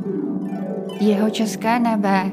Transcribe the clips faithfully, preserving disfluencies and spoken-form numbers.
Jihočeské nebe.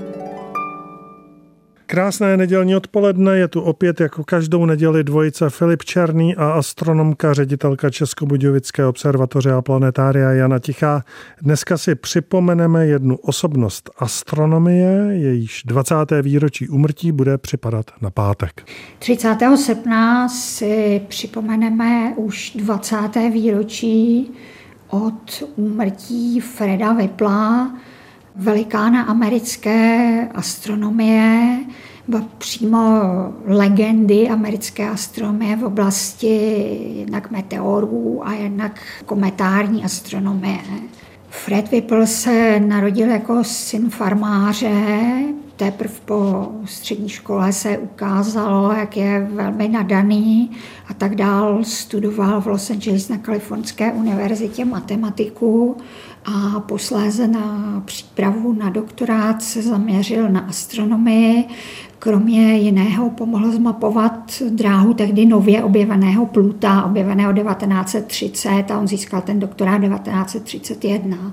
Krásné nedělní odpoledne, je tu opět jako každou neděli dvojice Filip Černý a astronomka, ředitelka Českobudějovické observatoře a planetária Jana Tichá. Dneska si připomeneme jednu osobnost astronomie, jejíž dvacáté výročí úmrtí bude připadat na pátek. třicátého srpna si připomeneme už dvacáté výročí od úmrtí Freda Whipplea, velikána americké astronomie, přímo legendy americké astronomie v oblasti jednak meteorů a jednak kometární astronomie. Fred Whipple se narodil jako syn farmáře, teprve po střední škole se ukázalo, jak je velmi nadaný a tak dál. Studoval v Los Angeles na Kalifornské univerzitě matematiku a posléze na přípravu na doktorát se zaměřil na astronomii. Kromě jiného pomohl zmapovat dráhu tehdy nově objeveného Pluta, objeveného devatenáct set třicet, a on získal ten doktorát devatenáct set třicet jedna.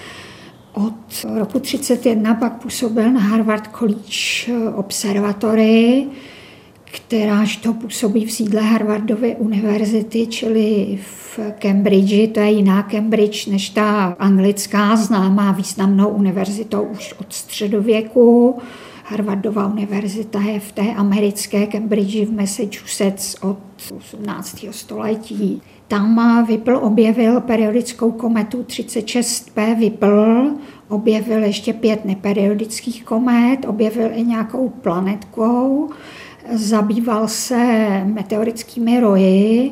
Od roku třicet jedna pak působil na Harvard College Observatory, kteráž to působí v sídle Harvardovy univerzity, čili v Cambridge. To je jiná Cambridge než ta anglická, známá významnou univerzitou už od středověku. Harvardova univerzita je v té americké Cambridge v Massachusetts od osmnáctého století. Tam Whipple objevil periodickou kometu třicet šest P Whipple, objevil ještě pět neperiodických komet, objevil i nějakou planetkou, zabýval se meteorickými roji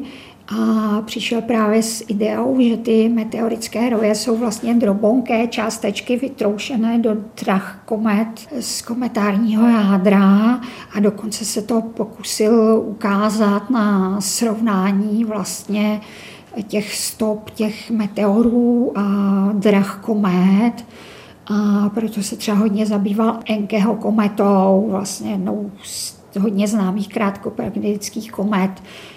a přišel právě s ideou, že ty meteorické roje jsou vlastně drobonké částečky vytroušené do drah komet z kometárního jádra, a dokonce se to pokusil ukázat na srovnání vlastně těch stop těch meteorů a drah komet. A proto se třeba hodně zabýval Enckeho kometou, vlastně jednou z hodně známých krátkopragmatických komet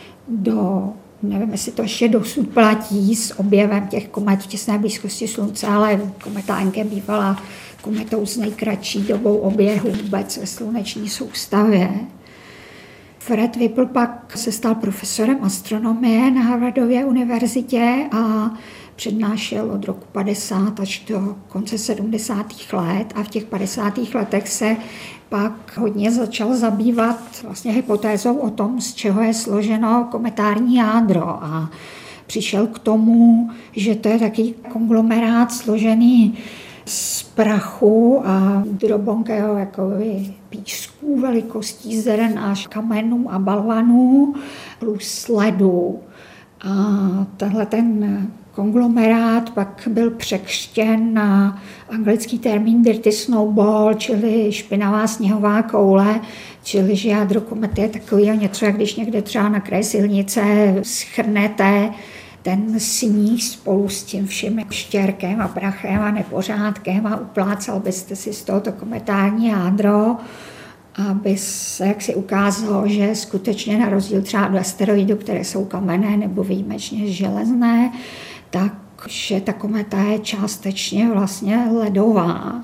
do, nevím, jestli to ještě dosud platí, s objevem těch komet v těsné blízkosti Slunce, ale kometa Encke bývala kometou s nejkratší dobou oběhu vůbec ve sluneční soustavě. Fred Whipple pak se stal profesorem astronomie na Harvardově univerzitě a přednášel od roku padesát až do konce sedmdesátých let, a v těch padesátých letech se pak hodně začal zabývat vlastně hypotézou o tom, z čeho je složeno kometární jádro, a přišel k tomu, že to je taky konglomerát složený z prachu a drobonkého jakoby písků velikostí zrn až kamenů a balvanů plus ledu. A tenhle ten konglomerát pak byl překřtěn na anglický termín dirty snowball, čili špinavá sněhová koule, čili že jádro komety je takový něco, jak když někde třeba na kraji silnice schrnete ten sníh spolu s tím vším štěrkem a prachem a nepořádkem a uplácal byste si z tohoto kometární jádro, aby se jaksi ukázalo, že skutečně na rozdíl třeba od asteroidů, které jsou kamenné nebo výjimečně železné, tak že ta kometa je částečně vlastně ledová.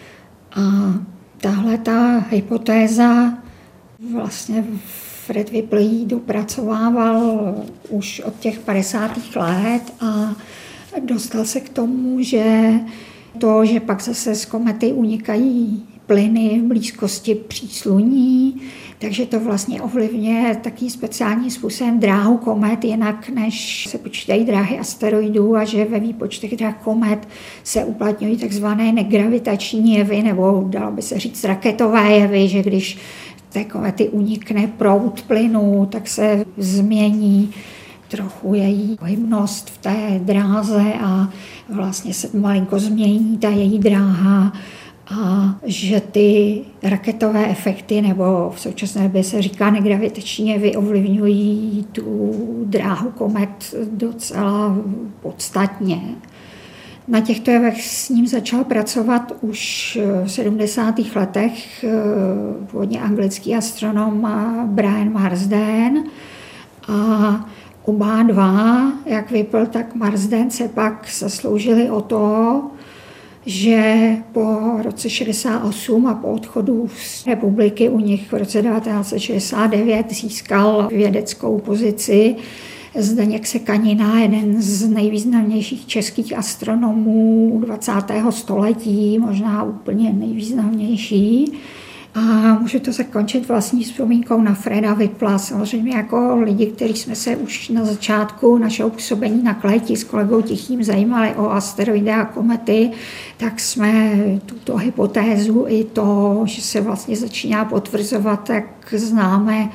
A tahle ta hypotéza vlastně Fred Whipple ji dopracovával už od těch padesátých let a dostal se k tomu, že to, že pak zase z komety unikají plyny v blízkosti přísluní, takže to vlastně ovlivňuje takým speciálním způsobem dráhu komet, jinak než se počítají dráhy asteroidů, a že ve výpočtech drah komet se uplatňují takzvané negravitační jevy, nebo dalo by se říct raketové jevy, že když té komety unikne proud plynu, tak se změní trochu její hybnost v té dráze a vlastně se malinko změní ta její dráha, a že ty raketové efekty, nebo v současné době se říká negravitační jevy, ovlivňují tu dráhu komet docela podstatně. Na těchto jevech s ním začal pracovat už v sedmdesátých letech původně anglický astronom Brian Marsden, a oba dva, jak Whipple, tak Marsden, se pak zasloužili o to, že po roce šedesát osm a po odchodu z republiky u nich v roce devatenáct set šedesát devět získal vědeckou pozici Zdeněk Sekanina, jeden z nejvýznamnějších českých astronomů dvacátého století, možná úplně nejvýznamnější. A můžu to zakončit vlastní vzpomínkou na Freda Whippla. Samozřejmě jako lidi, kteří jsme se už na začátku našeho působení na Kleti s kolegou Tichým zajímali o asteroidy a komety, tak jsme tuto hypotézu i to, že se vlastně začíná potvrzovat, tak známe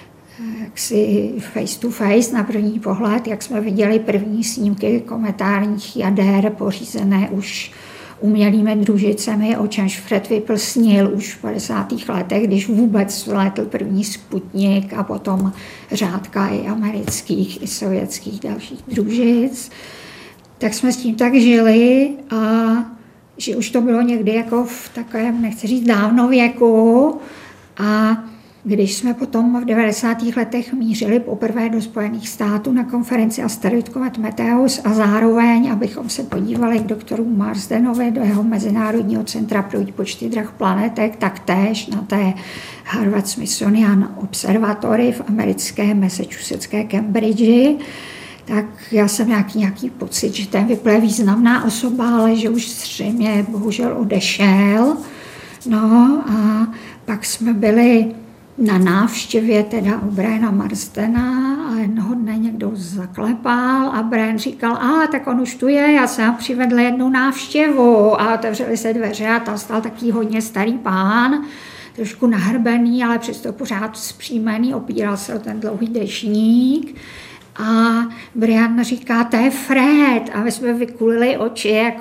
jaksi face to face na první pohled, jak jsme viděli první snímky kometárních jader pořízené už umělými družicemi, o čemž Fred Whipple snil už v padesátých letech, když vůbec vlétl první Sputnik a potom řádka i amerických, i sovětských dalších družic. Tak jsme s tím tak žili a že už to bylo někdy jako v takovém, nechci říct dávnověku, a když jsme potom v devadesátých letech mířili poprvé do Spojených států na konferenci Asteroid Comet Meteos a zároveň, abychom se podívali k doktoru Marsdenovi do jeho Mezinárodního centra pro výpočty drah planetek, tak též na té Harvard Smithsonian Observatory v americké Massachusettské Cambridge, tak já jsem nějaký, nějaký pocit, že ten Whipple je významná osoba, ale že už zřejmě bohužel odešel. No a pak jsme byli na návštěvě teda u Briana Marsdena a jednoho dne někdo zaklepal a Brian říkal, a tak on už tu je, já jsem přivedl jednu návštěvu a otevřeli se dveře a tam stál taký hodně starý pán, trošku nahrbený, ale přesto pořád zpříjmený, opíral se o ten dlouhý deštník. A Brian říká, to je Fred. A my jsme vykulili oči jako.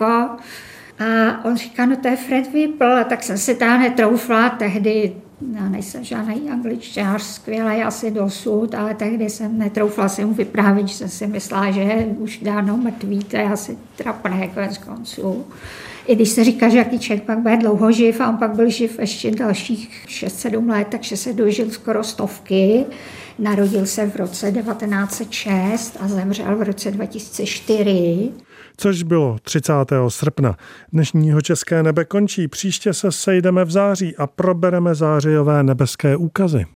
A on říká, no to je Fred Whipple. Tak jsem se tam netroufla tehdy. Já nejsem žádný angličťář, skvělý asi dosud, ale tehdy jsem netroufla si mu vyprávět, že jsem si myslela, že je už dávno mrtvý, to je asi trapné konec konců. I když se říká, že jaký člověk pak bude dlouho živ a on pak byl živ ještě dalších šest sedm let, takže se dožil skoro stovky. Narodil se v roce devatenáct set šest a zemřel v roce dva tisíce čtyři. Což bylo třicátého srpna. Dnešního České nebe končí. Příště se sejdeme v září a probereme zářijové nebeské úkazy.